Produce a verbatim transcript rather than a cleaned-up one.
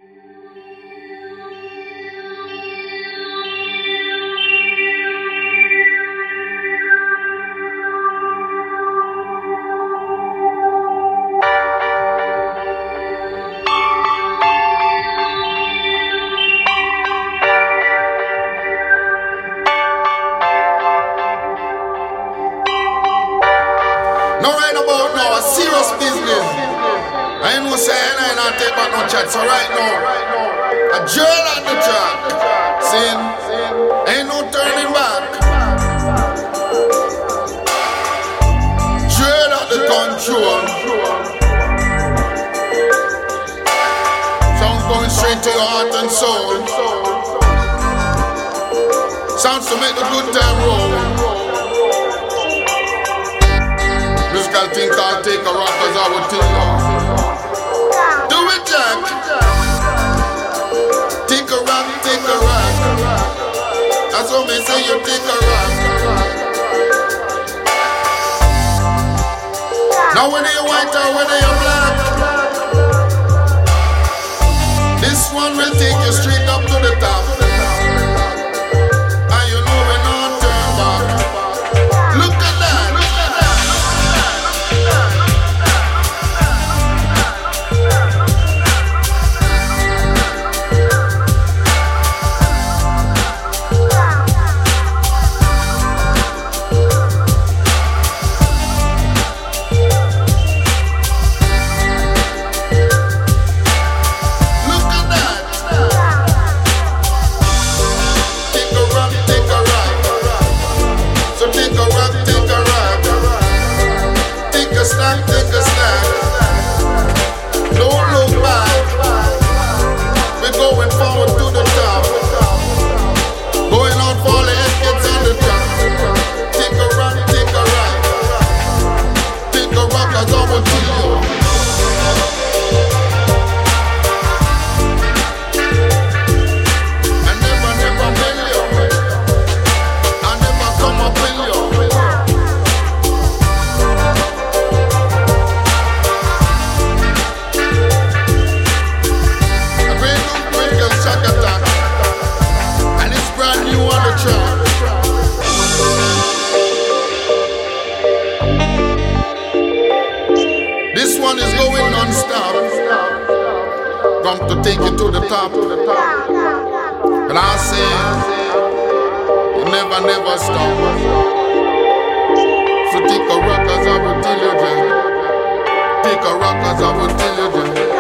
No right about now, a serious business. I ain't no say I ain't not take back no chat. So right now, a drill on the track. Sin, ain't no turning back. Drill at the control. Sounds going straight to your heart and soul. Sounds to make the good time roll. Musical thing can't take a rock as I would tell you. Do it, Jack. Take a rock, take a rock. That's what me say, you take a rock. Now whether you white or whether you black, this one will take you straight up to the top. And you know we not turn back. Look at that. Take a snack, don't look back. We're going forward to the top, going out for all the kids on the top. Take a rock, take a rock, take a rock as I will tell you. I never, never will you. I never come up with you. This one is going non-stop. Come to take you to the top. And I say, you never, never stop. So take a rock as I will tell you, Jen. Take a rock as I will tell you, Jen.